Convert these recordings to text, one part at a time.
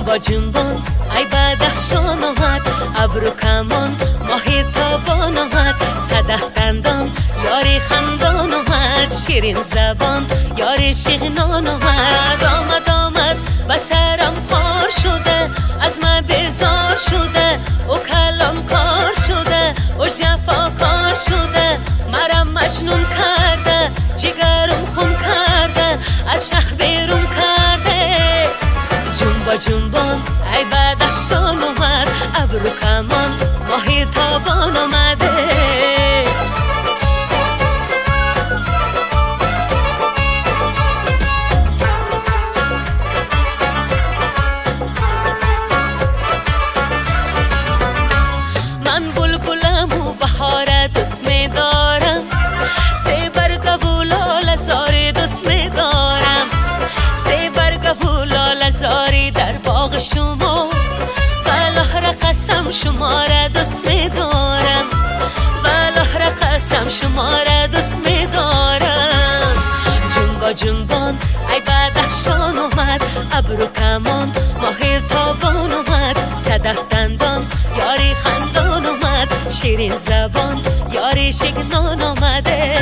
جنبا جنبان ای بدخشان آمد، ابرو کمان ماهی تابان آمد، صدف دندان یاری خندان آمد، شیرین زبان یاری شیرینان آمد. آمد و سرم خار شده، از من بیزار شده، او کلام کار شده، او جفا کار شده، مرم مجنون کرده، جگرم خون کرده، از شهر بیرون کرده. جنبا جنبان ای بدخشان آمد، ابرو کمان ماهی تابان آمده. من بلبلم و بهار دوست می دارم، سه برگ و لاله زاری دوست می دارم، سه برگ و لاله زاری در باغ شما، والله قسم شما را دوست می دارم، والله قسم شما را دوست می دارم. جنبا جنبان ای بدخشان آمد، ابرو کمان ماهی تابان آمد، صدف دندان یاری خندان آمد، شیرین زبان یاری شیرینان آمده.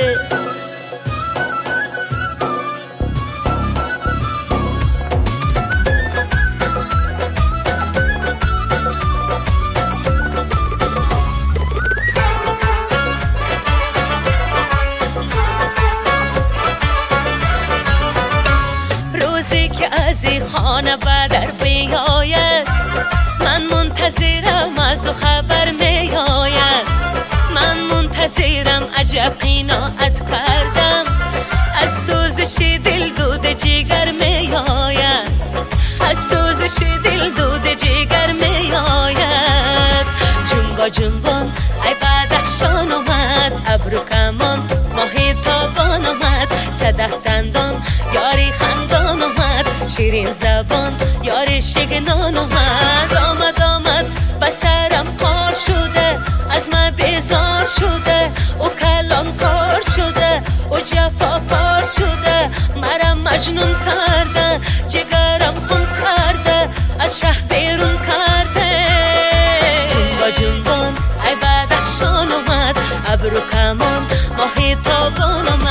روزی که از این خانه بدر بیاید، من منتظرم از او خبر می آید، من منتظرم عجب قناعت کردم، از سوزش دل دود جگر می آید، از سوزش دل دود جگر می آید. جنبا جنبان ای بدخشان آمد، ابرو کمان ماهی تابان آمد، صدف دندان یاری خندان آمد، شیرین زبان یاری شیرینان آمد. آمد به سرم خار شده، از من بیزار شده، او کلام کار شده، او جفا کار شده، مرم مجنون کرده، جگرم خون کرده، از شهر بیرون کرده. جنبا جنبان ای بدخشان آمد، ابرو کمان ماهی تابان آمد.